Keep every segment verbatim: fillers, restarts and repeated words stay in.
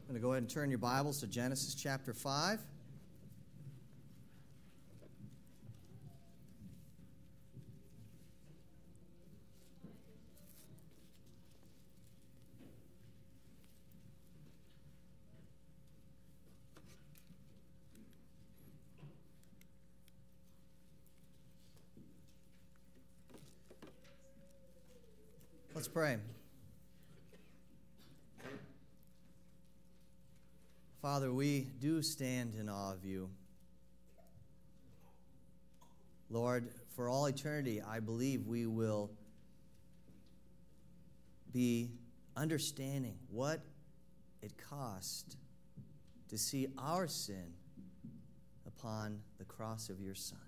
I'm going to go ahead and turn your Bibles to Genesis chapter five. Let's pray. Father, we do stand in awe of you. Lord, for all eternity, I believe we will be understanding what it cost to see our sin upon the cross of your Son.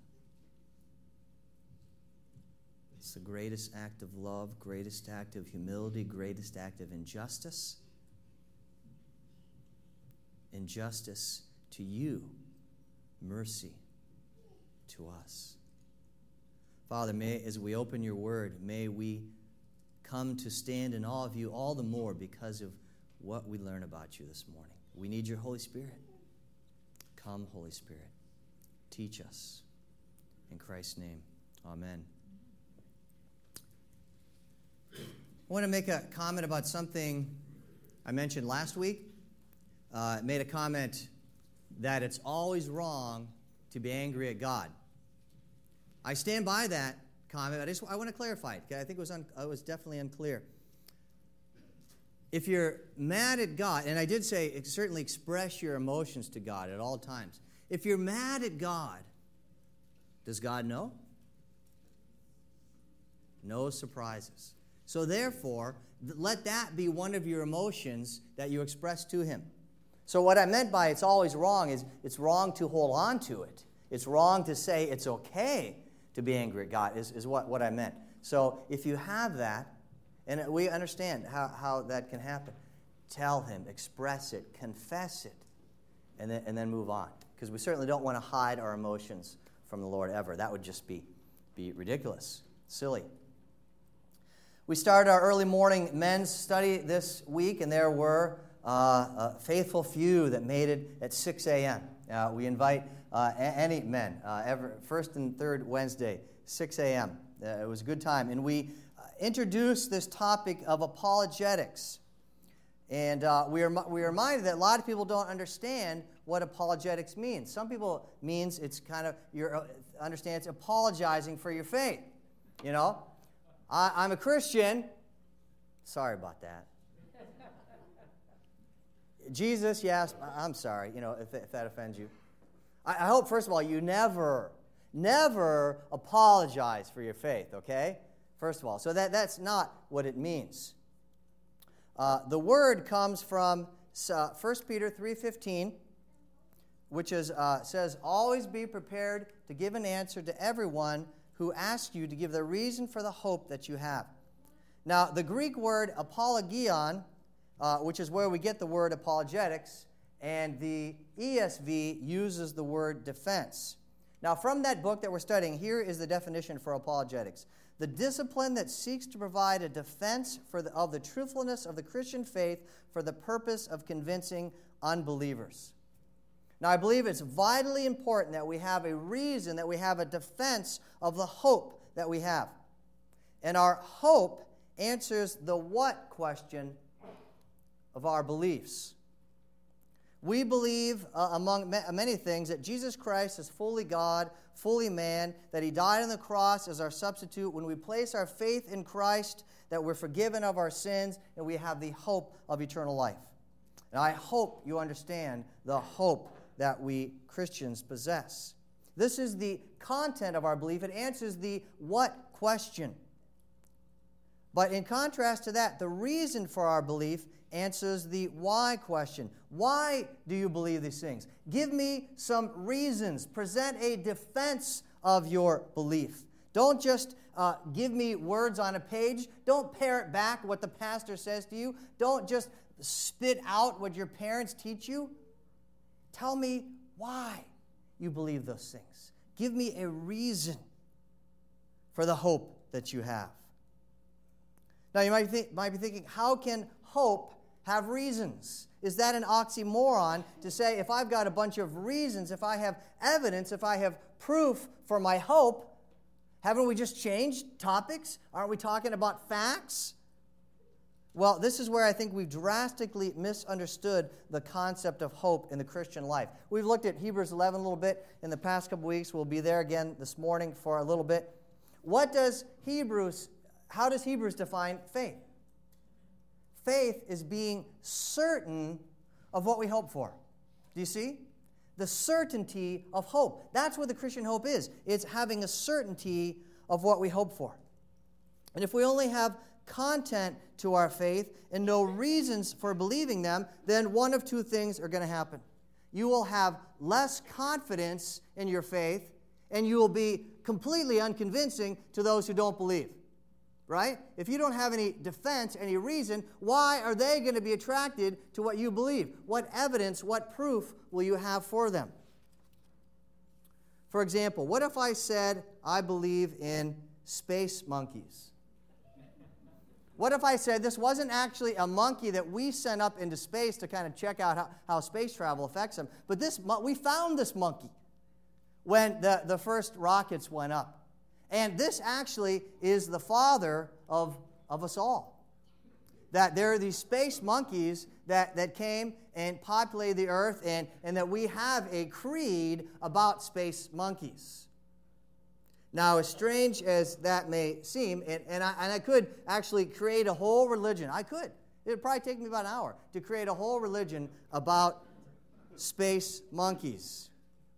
It's the greatest act of love, greatest act of humility, greatest act of injustice. Injustice to you, mercy to us. Father, may, as we open your word, may we come to stand in awe of you all the more because of what we learn about you this morning. We need your Holy Spirit. Come, Holy Spirit. Teach us. In Christ's name, amen. I want to make a comment about something I mentioned last week. Uh, made a comment that it's always wrong to be angry at God. I stand by that comment. I just I want to clarify it. I think it was un, it was definitely unclear. If you're mad at God, and I did say certainly express your emotions to God at all times. If you're mad at God, does God know? No surprises. So therefore, let that be one of your emotions that you express to him. So what I meant by it's always wrong is it's wrong to hold on to it. It's wrong to say it's okay to be angry at God is, is what, what I meant. So if you have that, and we understand how, how that can happen, tell him, express it, confess it, and then, and then move on. Because we certainly don't want to hide our emotions from the Lord ever. That would just be, be ridiculous, silly. We started our early morning men's study this week, and there were Uh, a faithful few that made it at six a.m. Uh, we invite uh, any men, uh, every, first and third Wednesday, six a.m. Uh, it was a good time. And we uh, introduced this topic of apologetics. And uh, we, are, we are reminded that a lot of people don't understand what apologetics means. Some people means it's kind of, you uh, understand it's apologizing for your faith. You know, I, I'm a Christian. Sorry about that. Jesus, yes, I'm sorry, you know, if, if that offends you. I, I hope, first of all, you never, never apologize for your faith, okay? First of all. So that, that's not what it means. Uh, the word comes from uh, First Peter three fifteen, which is, uh, says, always be prepared to give an answer to everyone who asks you to give the reason for the hope that you have. Now, the Greek word apologion, Uh, which is where we get the word apologetics, and the E S V uses the word defense. Now, from that book that we're studying, here is the definition for apologetics. The discipline that seeks to provide a defense for the, of the truthfulness of the Christian faith for the purpose of convincing unbelievers. Now, I believe it's vitally important that we have a reason, that we have a defense of the hope that we have. And our hope answers the what question of our beliefs. We believe, uh, among ma- many things, that Jesus Christ is fully God, fully man, that he died on the cross as our substitute. When we place our faith in Christ, that we're forgiven of our sins, and we have the hope of eternal life. And I hope you understand the hope that we Christians possess. This is the content of our belief. It answers the what question. But in contrast to that, the reason for our belief answers the why question. Why do you believe these things? Give me some reasons. Present a defense of your belief. Don't just uh, give me words on a page. Don't parrot back what the pastor says to you. Don't just spit out what your parents teach you. Tell me why you believe those things. Give me a reason for the hope that you have. Now, you might, think, might be thinking, how can hope have reasons? is that an oxymoron to say if I've got a bunch of reasons, if I have evidence, if I have proof for my hope, haven't we just changed topics? Aren't we talking about facts? Well, this is where I think we've drastically misunderstood the concept of hope in the Christian life. We've looked at Hebrews eleven a little bit in the past couple weeks. We'll be there again this morning for a little bit. What does Hebrews, how does Hebrews define faith? Faith is being certain of what we hope for. Do you see? The certainty of hope. That's what the Christian hope is. It's having a certainty of what we hope for. And if we only have content to our faith and no reasons for believing them, then one of two things are going to happen. You will have less confidence in your faith, and you will be completely unconvincing to those who don't believe. Right? If you don't have any defense, any reason, why are they going to be attracted to what you believe? What evidence, what proof will you have for them? For example, what if I said I believe in space monkeys? What if I said this wasn't actually a monkey that we sent up into space to kind of check out how, how space travel affects them, but this we found this monkey when the, the first rockets went up. And this actually is the father of, of us all. That there are these space monkeys that, that came and populated the earth, and, and that we have a creed about space monkeys. Now, as strange as that may seem, and, and, I, and I could actually create a whole religion. I could. It would probably take me about an hour to create a whole religion about space monkeys.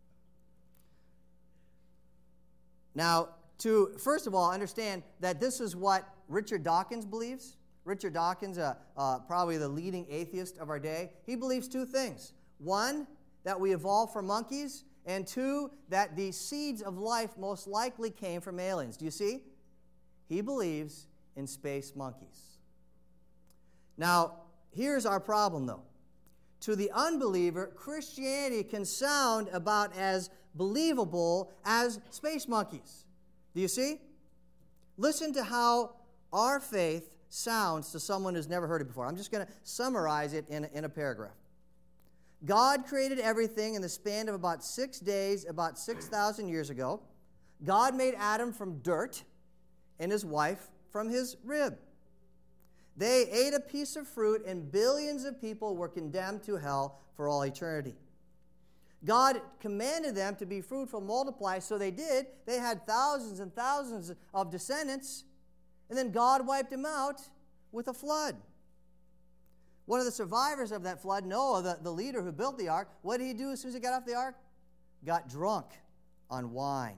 Now, to, first of all, understand that this is what Richard Dawkins believes. Richard Dawkins, uh, uh, probably the leading atheist of our day, he believes two things. One, that we evolved from monkeys, and two, that the seeds of life most likely came from aliens. Do you see? He believes in space monkeys. Now, here's our problem, though. To the unbeliever, Christianity can sound about as believable as space monkeys. Do you see? Listen to how our faith sounds to someone who's never heard it before. I'm just going to summarize it in a, in a paragraph. God created everything in the span of about six days, about six thousand years ago. God made Adam from dirt and his wife from his rib. They ate a piece of fruit, and billions of people were condemned to hell for all eternity. God commanded them to be fruitful, multiply, so they did. They had thousands and thousands of descendants, and then God wiped them out with a flood. One of the survivors of that flood, Noah, the, the leader who built the ark, what did he do as soon as he got off the ark? Got drunk on wine.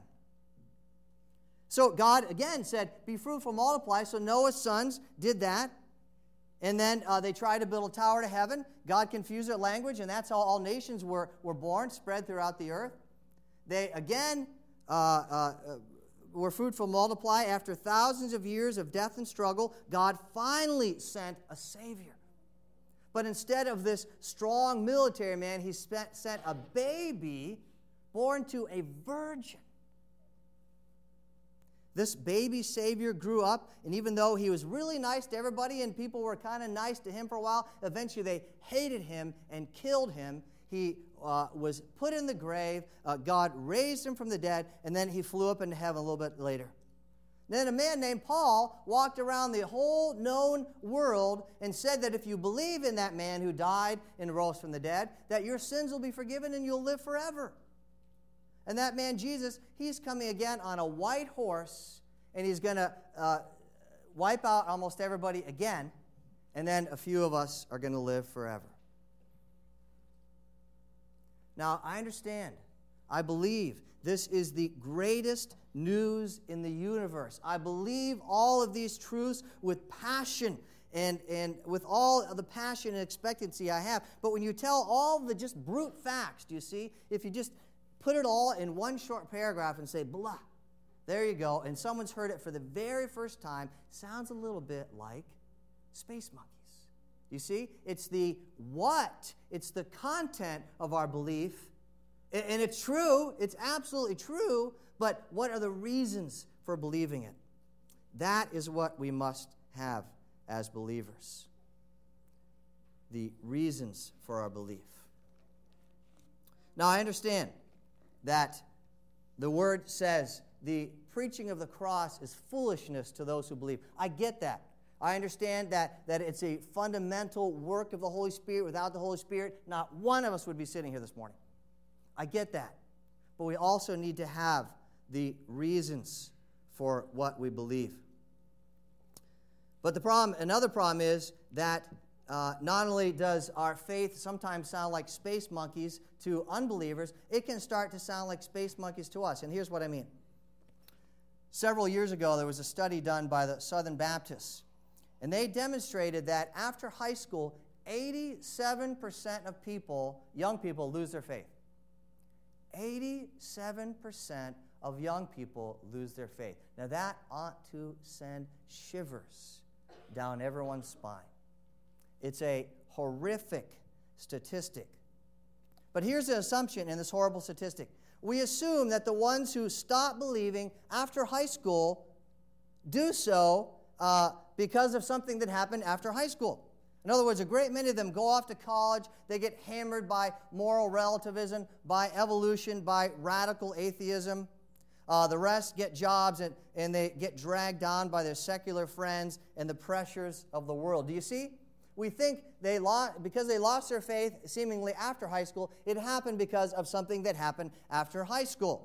So God, again, said, be fruitful, multiply. So Noah's sons did that. And then uh, they tried to build a tower to heaven. God confused their language, and that's how all nations were, were born, spread throughout the earth. They, again, uh, uh, were fruitful, multiply. After thousands of years of death and struggle, God finally sent a Savior. But instead of this strong military man, he spent, sent a baby born to a virgin. This baby Savior grew up, and even though he was really nice to everybody and people were kind of nice to him for a while, eventually they hated him and killed him. He uh, was put in the grave. Uh, God raised him from the dead, and then he flew up into heaven a little bit later. Then a man named Paul walked around the whole known world and said that if you believe in that man who died and rose from the dead, that your sins will be forgiven and you'll live forever. And that man, Jesus, he's coming again on a white horse, and he's going to uh, wipe out almost everybody again, and then a few of us are going to live forever. Now, I understand. I believe this is the greatest news in the universe. I believe all of these truths with passion and, and with all of the passion and expectancy I have. But when you tell all the just brute facts, do you see? If you just put it all in one short paragraph and say, blah, there you go, and someone's heard it for the very first time, sounds a little bit like space monkeys. You see? It's the what, it's the content of our belief, and it's true, it's absolutely true, but what are the reasons for believing it? That is what we must have as believers. the reasons for our belief. Now, I understand that the Word says the preaching of the cross is foolishness to those who believe. I get that. I understand that, that it's a fundamental work of the Holy Spirit. Without the Holy Spirit, not one of us would be sitting here this morning. I get that. But we also need to have the reasons for what we believe. But the problem, another problem is that uh, not only does our faith sometimes sound like space monkeys to unbelievers, it can start to sound like space monkeys to us. And here's what I mean. Several years ago, there was a study done by the Southern Baptists, and they demonstrated that after high school, eighty-seven percent of people, young people, lose their faith. eighty-seven percent of young people lose their faith. Now that ought to send shivers down everyone's spine. It's a horrific statistic. But here's the assumption in this horrible statistic. We assume that the ones who stop believing after high school do so uh, because of something that happened after high school. In other words, a great many of them go off to college. They get hammered by moral relativism, by evolution, by radical atheism. Uh, the rest get jobs, and, and they get dragged down by their secular friends and the pressures of the world. Do you see? We think they lost, because they lost their faith seemingly after high school, it happened because of something that happened after high school.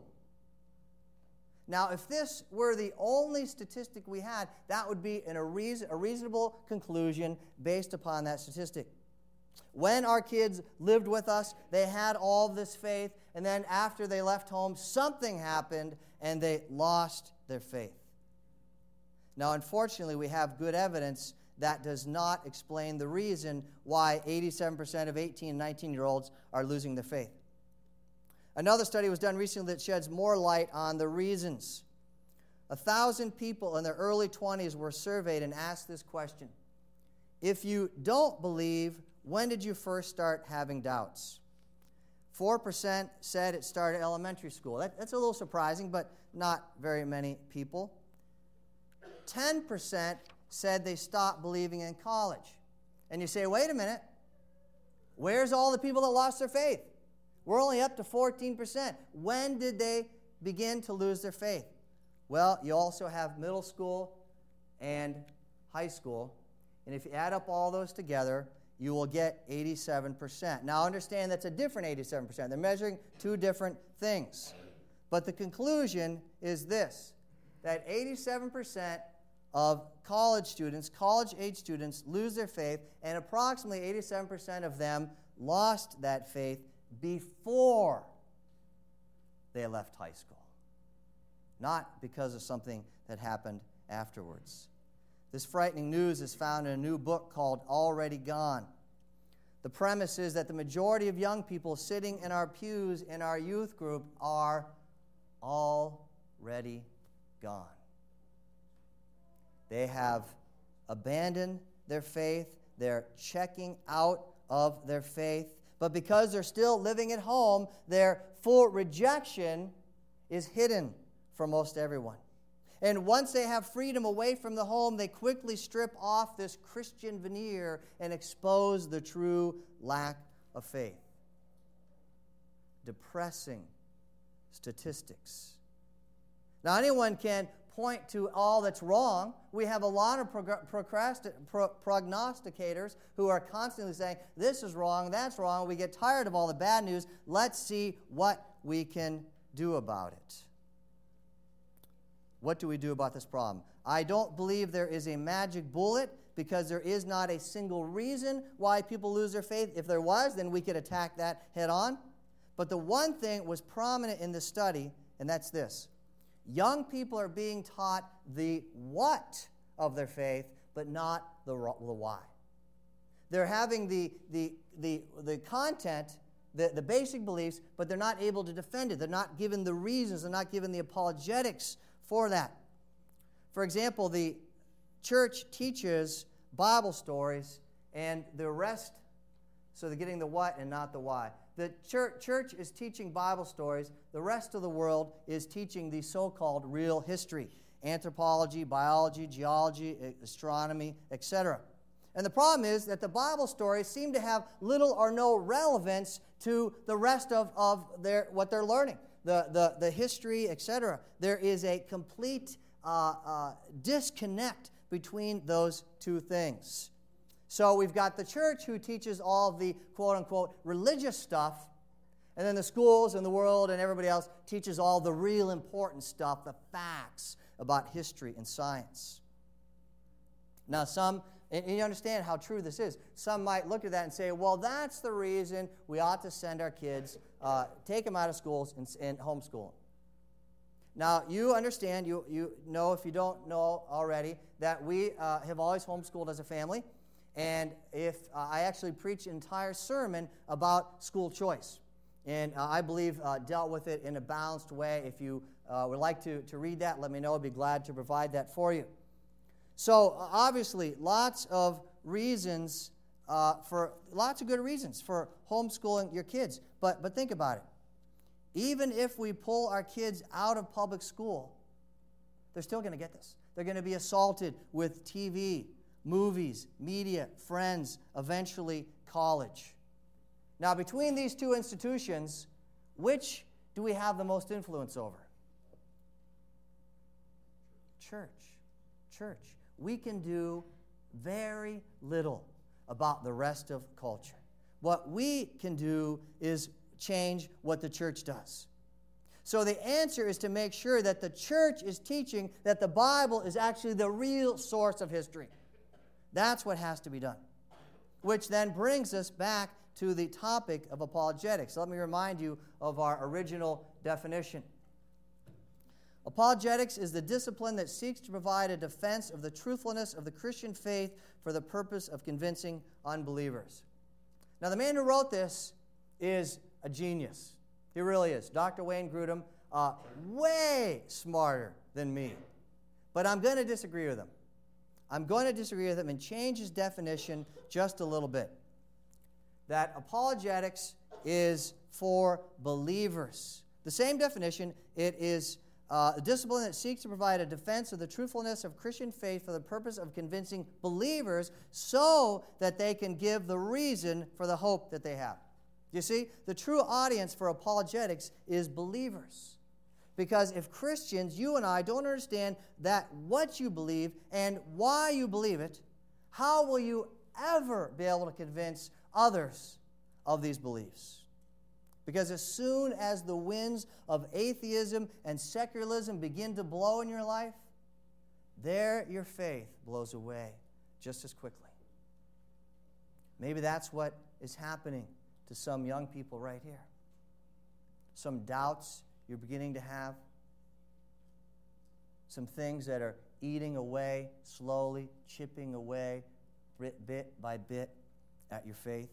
Now, if this were the only statistic we had, that would be an, a, reason, a reasonable conclusion based upon that statistic. When our kids lived with us, they had all of this faith, and then after they left home, something happened, and they lost their faith. Now, unfortunately, we have good evidence that does not explain the reason why eighty-seven percent of eighteen and nineteen-year-olds are losing their faith. Another study was done recently that sheds more light on the reasons. A thousand people in their early twenties were surveyed and asked this question. If you don't believe, when did you first start having doubts? four percent said it started elementary school. That, that's a little surprising, but not very many people. ten percent said they stopped believing in college. And you say, wait a minute, where's all the people that lost their faith? We're only up to fourteen percent. When did they begin to lose their faith? Well, you also have middle school and high school. And if you add up all those together, you will get eighty-seven percent. Now, understand that's a different eighty-seven percent. They're measuring two different things. But the conclusion is this, that eighty-seven percent of college students, college-age students, lose their faith, and approximately eighty-seven percent of them lost that faith before they left high school, not because of something that happened afterwards. This frightening news is found in a new book called Already Gone. The premise is that the majority of young people sitting in our pews in our youth group are already gone. They have abandoned their faith. They're checking out of their faith. But because they're still living at home, their full rejection is hidden from most everyone. And once they have freedom away from the home, they quickly strip off this Christian veneer and expose the true lack of faith. Depressing statistics. Now, anyone can point to all that's wrong. We have a lot of prog- procrasti- pro- prognosticators who are constantly saying, this is wrong, that's wrong. We get tired of all the bad news. Let's see what we can do about it. What do we do about this problem? I don't believe there is a magic bullet because there is not a single reason why people lose their faith. If there was, then we could attack that head on. But the one thing was prominent in this study, and that's this. Young people are being taught the what of their faith, but not the, the why. They're having the, the, the, the content, the, the basic beliefs, but they're not able to defend it. They're not given the reasons. They're not given the apologetics for that. For example, the church teaches Bible stories, and the rest, so they're getting the what and not the why. The church, church is teaching Bible stories. The rest of the world is teaching the so-called real history, anthropology, biology, geology, astronomy, et cetera. And the problem is that the Bible stories seem to have little or no relevance to the rest of, of their, what they're learning, the, the, the history, et cetera. There is a complete uh, uh, disconnect between those two things. So we've got the church who teaches all the quote-unquote religious stuff, and then the schools and the world and everybody else teaches all the real important stuff, the facts about history and science. Now some, and you understand how true this is, some might look at that and say, well, that's the reason we ought to send our kids, uh, take them out of schools and, and homeschool them. Now, you understand, you, you know, if you don't know already, that we uh, have always homeschooled as a family. And if uh, I actually preach an entire sermon about school choice. And uh, I believe uh, dealt with it in a balanced way. If you uh, would like to, to read that, let me know. I'd be glad to provide that for you. So, uh, obviously, lots of reasons, uh, for lots of good reasons for homeschooling your kids. But, but think about it. Even if we pull our kids out of public school, they're still going to get this. They're going to be assaulted with T V, movies, media, friends, eventually college. Now, between these two institutions, which do we have the most influence over? Church. Church. We can do very little about the rest of culture. What we can do is change what the church does. So the answer is to make sure that the church is teaching that the Bible is actually the real source of history. That's what has to be done. Which then brings us back to the topic of apologetics. Let me remind you of our original definition. Apologetics is the discipline that seeks to provide a defense of the truthfulness of the Christian faith for the purpose of convincing unbelievers. Now, the man who wrote this is a genius. He really is. Doctor Wayne Grudem, uh, way smarter than me. But I'm going to disagree with him. I'm going to disagree with him and change his definition just a little bit. That apologetics is for believers. The same definition, it is uh, a discipline that seeks to provide a defense of the truthfulness of Christian faith for the purpose of convincing believers so that they can give the reason for the hope that they have. You see, the true audience for apologetics is believers. Because if Christians, you and I, don't understand that what you believe and why you believe it, how will you ever be able to convince others of these beliefs? Because as soon as the winds of atheism and secularism begin to blow in your life, there your faith blows away just as quickly. Maybe that's what is happening to some young people right here. Some doubts you're beginning to have. Some things that are eating away, slowly chipping away, bit by bit, at your faith.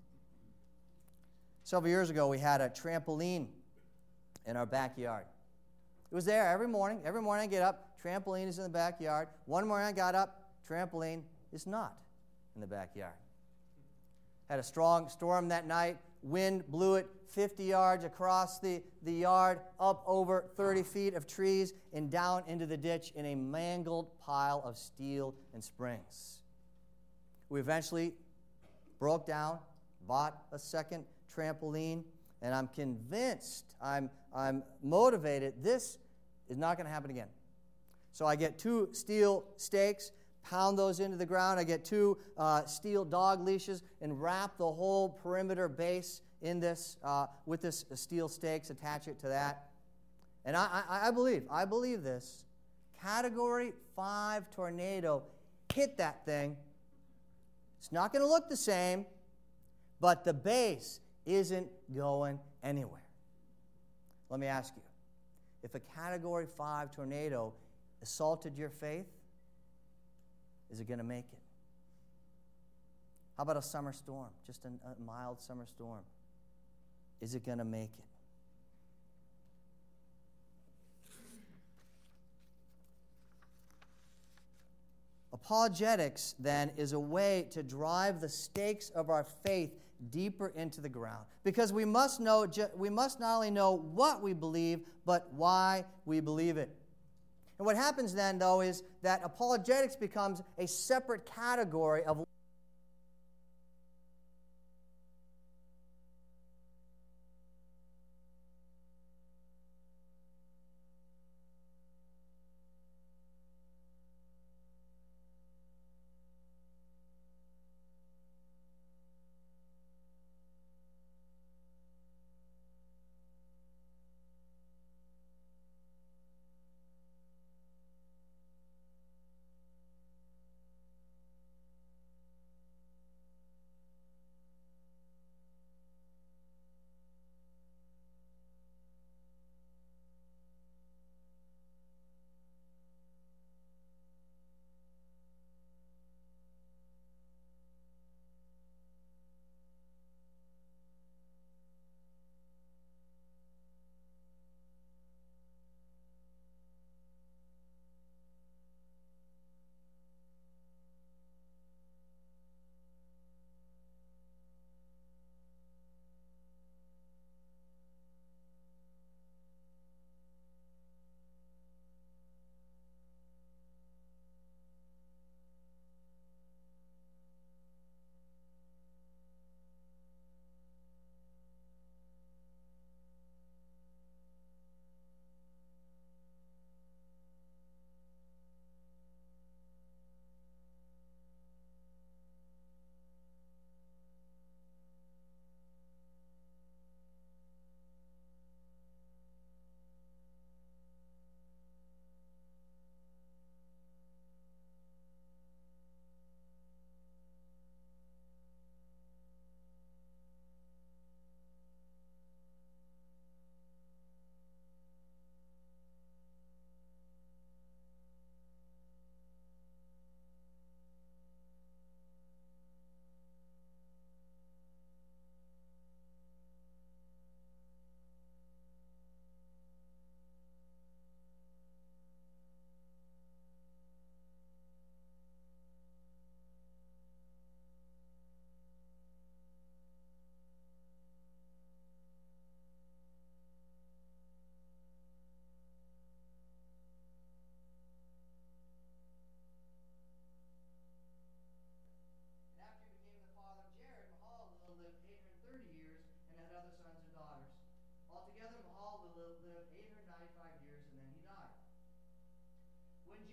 Several years ago, we had a trampoline in our backyard. It was there every morning. Every morning I get up, trampoline is in the backyard. One morning I got up, trampoline is not in the backyard. Had a strong storm that night. Wind blew it fifty yards across the, the yard, up over thirty feet of trees, and down into the ditch in a mangled pile of steel and springs. We eventually broke down, bought a second trampoline, and I'm convinced, I'm, I'm motivated, this is not going to happen again. So I get two steel stakes, pound those into the ground. I get two uh, steel dog leashes and wrap the whole perimeter base in this uh, with this steel stakes, attach it to that. And I, I, I believe, I believe this. Category five tornado hit that thing. It's not going to look the same, but the base isn't going anywhere. Let me ask you, if a Category five tornado assaulted your faith, is it going to make it? How about a summer storm, just a, a mild summer storm? Is it going to make it? Apologetics, then, is a way to drive the stakes of our faith deeper into the ground. Because we must know, we must not only know what we believe, but why we believe it. And what happens then, though, is that apologetics becomes a separate category of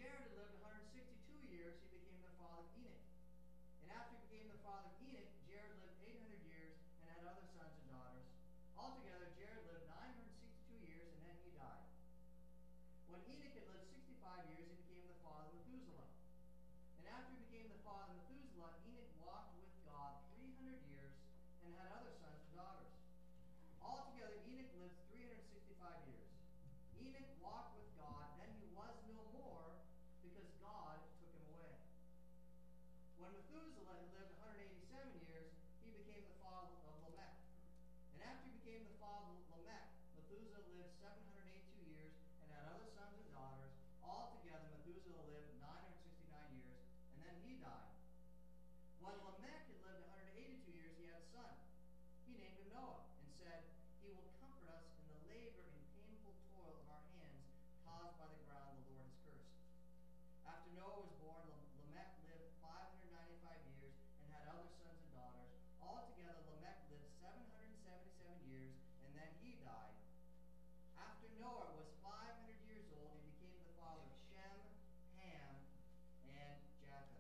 Jared had lived one hundred sixty-two years, he became the father of Enoch. And after he became the father of Enoch, Jared lived eight hundred years and had other sons and daughters. Altogether, Jared lived nine hundred sixty-two years, and then he died. When Enoch had lived sixty-five years, he became the father of Methuselah. And after he became the father of Methuselah, Enoch walked with God three hundred years and had other sons and daughters. Altogether, Enoch lived three hundred sixty-five years. Enoch walked with God, then he was no more, because God took him away. When Methuselah had lived one hundred eighty-seven years, he became the father of Lamech. And after he became the father of Lamech, Methuselah lived seven hundred eighty-two years and had other sons and daughters. Altogether, Methuselah lived nine hundred sixty-nine years, and then he died. When Lamech had lived one hundred eighty-two years, he had a son. He named him Noah, and said, "He will comfort us in the labor and painful toil of our hands caused by the ground the Lord has cursed." After Noah was born, Lamech lived five hundred ninety-five years and had other sons and daughters. Altogether, Lamech lived seven hundred seventy-seven years, and then he died. After Noah was five hundred years old, he became the father of Shem, Ham, and Japheth.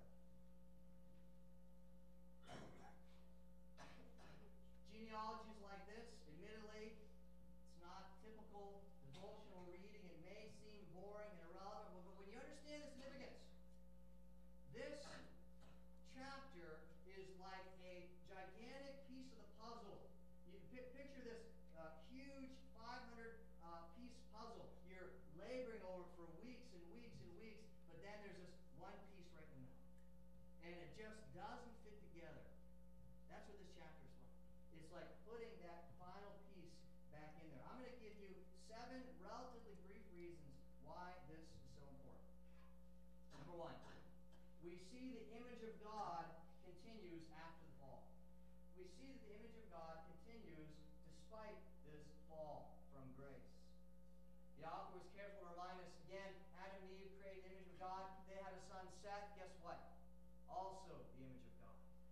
Genealogies like this, admittedly, it's not typical devotional reading. It may seem boring and irrelevant, but when you understand the significance, this chapter is like a gigantic piece of the puzzle. You p- picture this uh, huge five hundred uh, piece puzzle. You're laboring over for weeks and weeks and weeks, but then there's this one piece right in the middle. And it just doesn't fit together. That's what this chapter is like. It's like putting that final piece back in there. I'm going to give you seven relatively brief reasons why this is so important. Number one, we see the image of God continues after the fall. We see that the image of God continues despite this fall from grace. The author was careful to remind us again, Adam and Eve created the image of God. They had a son, Seth. Guess what? Also the image of God.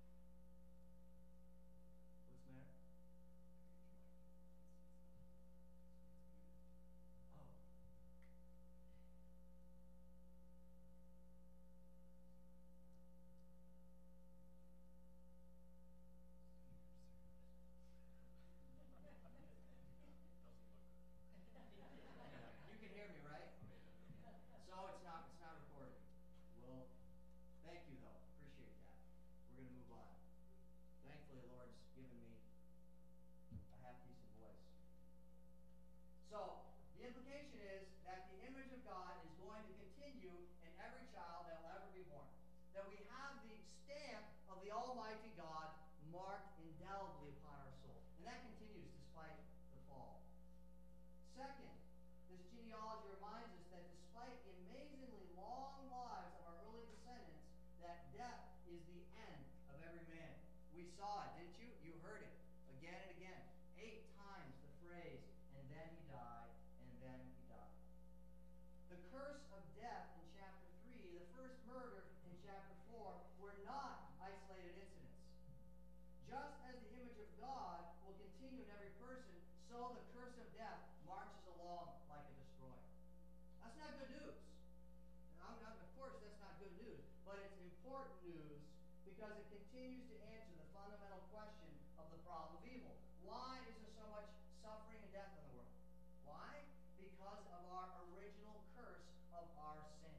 What's the matter? Oh. You can hear me, right? So it's not it's not recorded. Well, thank you though. Appreciate that. We're going to move on. Thankfully, the Lord's given me a half decent voice. So, the implication is that the image of God is going to continue in every child that will ever be born. That we have the stamp of the Almighty God marked indelibly upon our soul. And that continues despite the fall. Second, this genealogy reminds us that despite the amazingly long lives of our early descendants, that death is the end of every man. We saw it, didn't you? You heard it again and again. Eight times the phrase, and then he died, and then he died. The curse of death in chapter three, the first murder in chapter four, were not isolated incidents. Just as the image of God will continue in every person, so the curse of death marches along like a destroyer. That's not good news. I'm not, of course, that's not good news, but it's important news because it continues to answer the fundamental question of the problem of evil. Why is there so much suffering and death in the world? Why? Because of our original curse of our sin.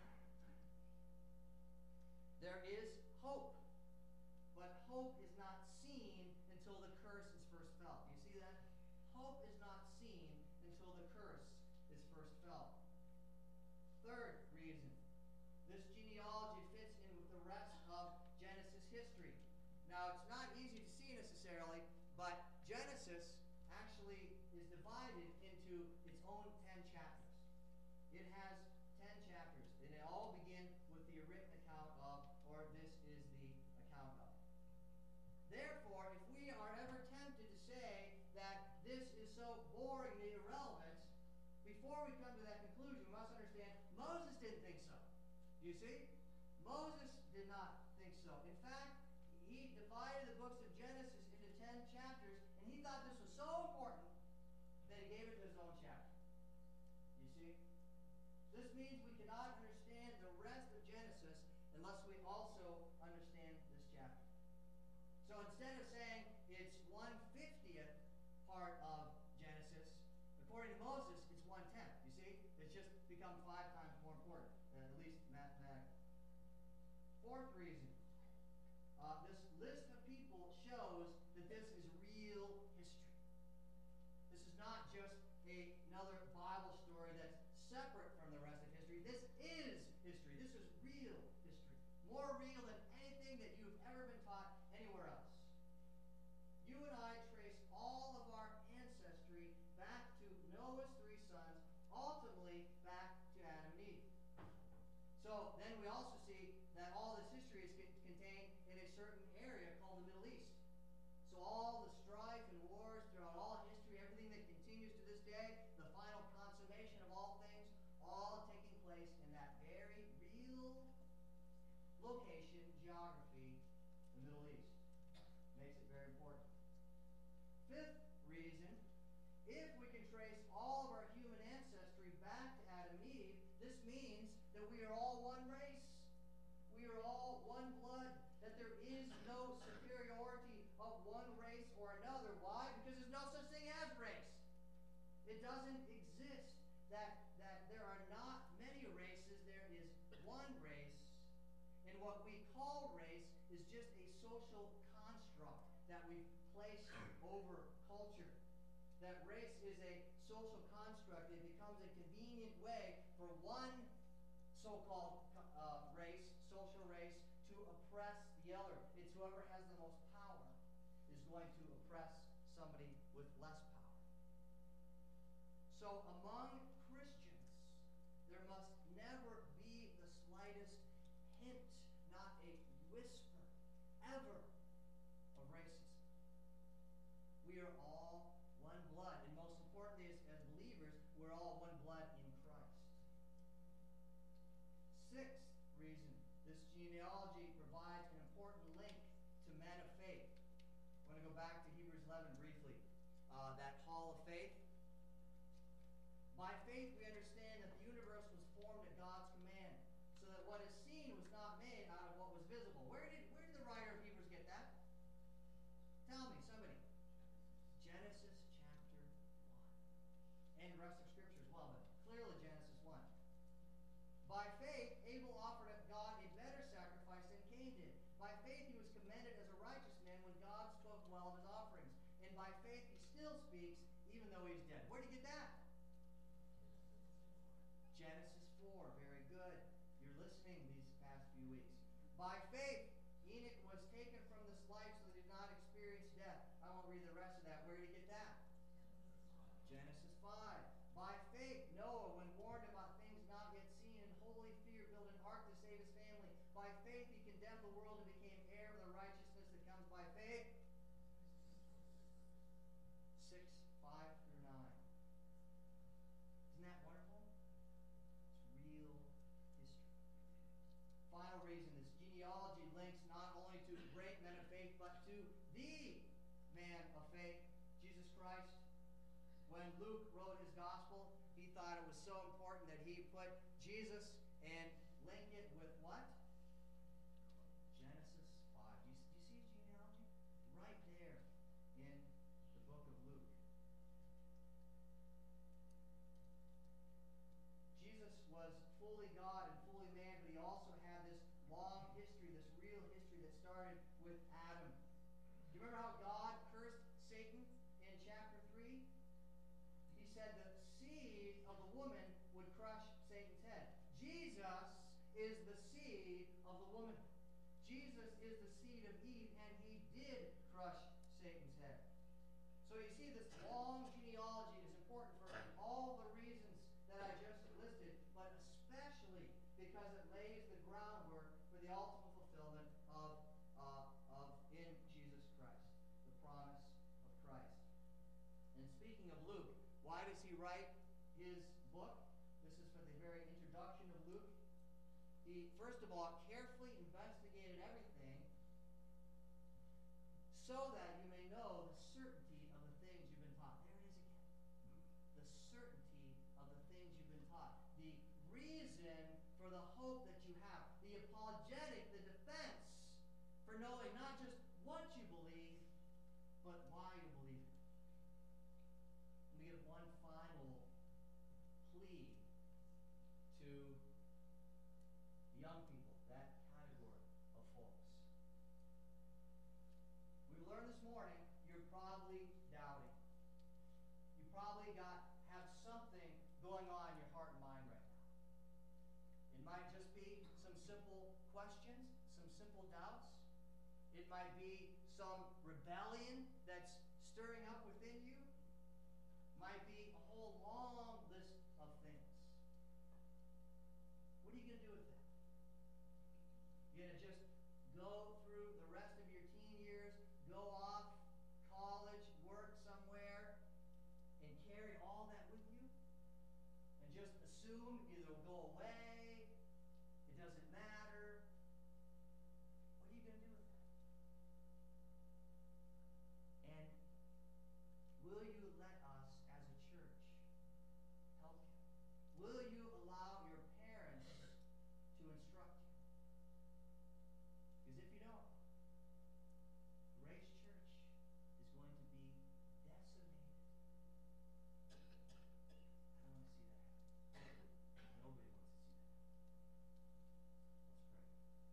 There is hope, but hope is not seen until the curse is first felt. You see that? Hope is not seen until the curse is first felt. Third reason, this genealogy fits in with the rest of Genesis history. Now, it's not easy to see necessarily, but Genesis actually is divided into its own ten chapters. It has ten chapters, and they all begin with the written account of, or this is the account of. Therefore, if we are ever tempted to say that this is so boring and irrelevant, before we come to that conclusion, we must understand Moses didn't think so. Do you see? Moses did not think so. In fact, he divided the books of Genesis into ten chapters, and he thought this was so important that he gave it his own chapter. You see? This means we can cannot understand the rest of Genesis unless we also understand this chapter. So instead of saying it's one fiftieth part of Genesis, according to Moses, it's one tenth. You see? It's just become five times more important, at least mathematically. Fourth reason. Uh, this list of people shows that this is real history. This is not just a, another Bible story that's separate from the rest of history. This is history. This is real history. More real than anything that you've ever been taught anywhere else. You and I trace all of our ancestry back to Noah's three sons, ultimately back to Adam and Eve. So then we also see that all this history is contained in a certain area called the Middle East. So all the strife and wars throughout all history, everything that continues to this day, the final consummation of all things, all taking place in that very real location, geography, the Middle East. Makes it very important. Fifth reason, if we can trace all of our human ancestry back to Adam and Eve, this means that we are all one race. We are all one blood. That there is no superiority of one race or another. Why? Because there's no such thing as race. It doesn't exist. That, that there are not many races. There is one race. And what we call race is just a social construct that we've placed over culture. That race is a social construct. It becomes a convenient way for one so-called uh, race, social race, to oppress the other. It's whoever has the most power is going to oppress somebody with less power. So among Christians, there must never be the slightest hint, not a whisper, ever, of racism. We are all one blood, and most importantly, as, as believers, we're all one blood in Christ. Sixth reason, this genealogy provides an important link to men of faith. I want to go back to Hebrews eleven briefly. Uh, that hall of faith. By faith we understand that the universe was formed at God's command, so that what is seen was not made out of what was visible. Where did, where did the writer of Hebrews get that? Tell me, somebody. Genesis chapter one. And the rest of Scripture as well, but clearly Genesis one. By faith, Abel offered up God a better sacrifice than Cain did. By faith, he was commended as a righteous man when God spoke well of his offerings. And by faith, he still speaks, even though he's dead. Where did he get that? Genesis four. Very good. You're listening these past few weeks. By faith, Enoch was taken from this life so that he did not experience death. I won't read the rest of that. Where did he get that? Genesis five. By faith, Noah, when warned about things not yet seen, in holy fear, built an ark to save his family. By faith, he condemned the world and became heir of the righteousness that comes by faith. six, five through nine. Isn't that wonderful? It's real history. Final reason, this genealogy links not only to great men of faith, but to the man of faith, Jesus Christ. When Luke wrote his gospel, he thought it was so important that he put Jesus and link it with what? Genesis five. Do you, do you see his genealogy? Right there in the book of Luke. Jesus was fully God and fully man, but he also had this long history, this real history that started with Adam. Do you remember how God cursed Satan in chapter three? He said the seed of the woman would crush Satan's head. Jesus is the seed of the woman. Jesus is the seed of Eve, and he did crush Satan's head. So you see, this long genealogy is important for all the reasons that I just listed, but especially because it lays the groundwork for the ultimate fulfillment of, uh, of in Jesus Christ, the promise of Christ. And speaking of Luke, why does he write his book? This is for the very introduction of Luke. He, first of all, carefully investigated everything so that you may know the certainty of the things you've been taught. There it is again. The certainty of the things you've been taught. The reason probably got have something going on in your heart and mind right now. It might just be some simple questions, some simple doubts. It might be some rebellion that's stirring up within you. It might be a whole long list of things. What are you going to do with that? You're going to just go through the rest of your teen years, go off, college, work somewhere, and carry all that with you? And just assume it'll go away, it doesn't matter? What are you going to do with that? And will you let us as a church help you? Will you allow your parents to instruct you? Because if you don't, Grace Church is going to be decimated. I don't want to see that happen. Nobody wants to see that happen. Let's pray.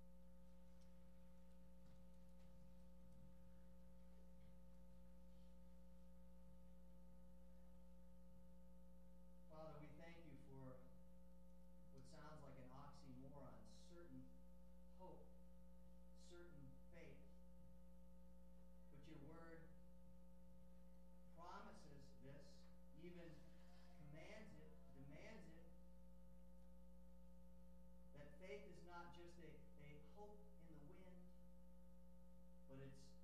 Father, we thank you for what sounds like an oxymoron, certain hope, certain faith. But your word promises this, even commands it, demands it, that faith is not just a, a hope in the wind, but it's